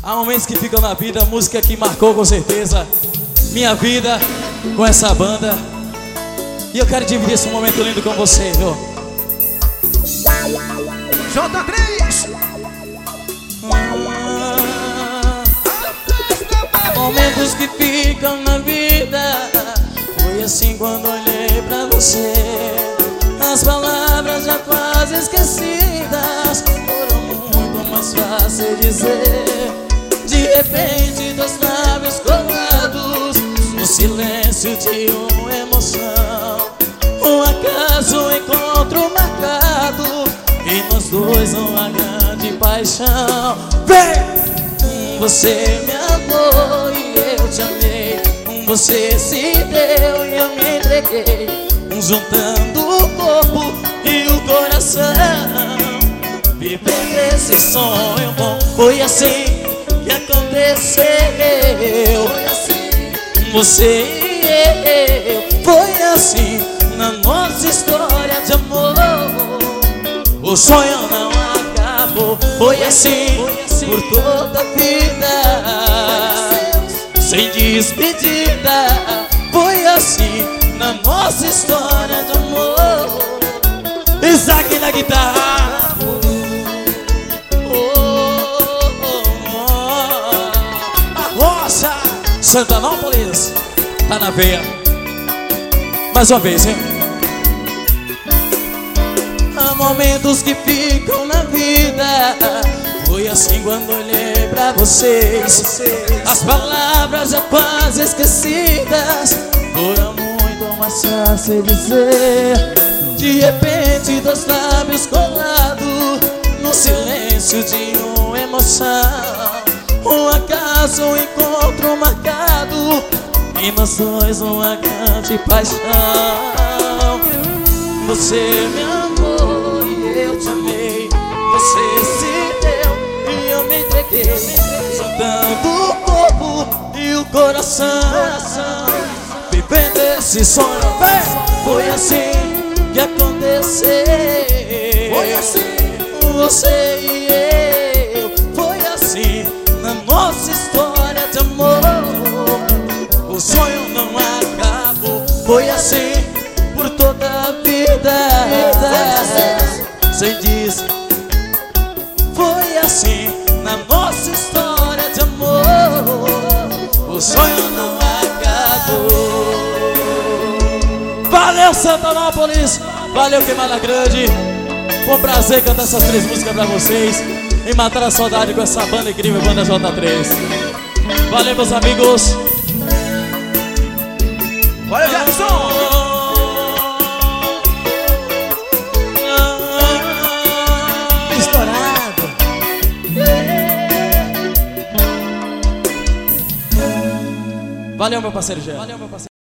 Há momentos que ficam na vida, música que marcou com certeza minha vida com essa banda. E eu quero dividir esse momento lindo com você, viu? J3. Há momentos que ficam na vida. Foi assim quando olhei pra você. As palavras já quase esquecidas foram muito mais fáceis dizer. De repente, dois lábios colados no silêncio de uma emoção. Um acaso, um encontro marcado e nós dois uma grande paixão. Vem! Você me amou e eu te amei. Você se deu e eu me entreguei. Juntando o corpo e o coração, vivendo esse sonho bom. Foi assim que aconteceu. Foi assim, você e eu. Foi assim na nossa história de amor. O sonho não acabou. Foi assim por toda a vida, sem despedida. Foi assim na nossa história de amor. Isaac na guitarra. A roça Santanópolis tá na veia. Mais uma vez, hein? Há momentos que ficam na vida. Foi assim quando olhei pra vocês. As palavras já quase esquecidas foram muito mais fácil dizer. De repente, dois lábios colados no silêncio de uma emoção. Um acaso, um encontro marcado e nós dois uma grande paixão. Você me amou e eu te amei. Você se deu e eu me entreguei. Juntando o corpo e o coração, vivendo esse sonho. Foi assim que aconteceu. Foi assim, você e eu. Foi assim na nossa história de amor. O sonho não acabou. Foi assim por toda a vida, sem diz. Foi assim na nossa história de amor. O sonho não acabou. Valeu, Santanópolis! Valeu, Queimada Grande! Foi um prazer cantar essas três músicas pra vocês e matar a saudade com essa banda incrível, Banda J3. Valeu, meus amigos! Valeu, Jefferson! Estourado! Valeu, meu parceiro Gé.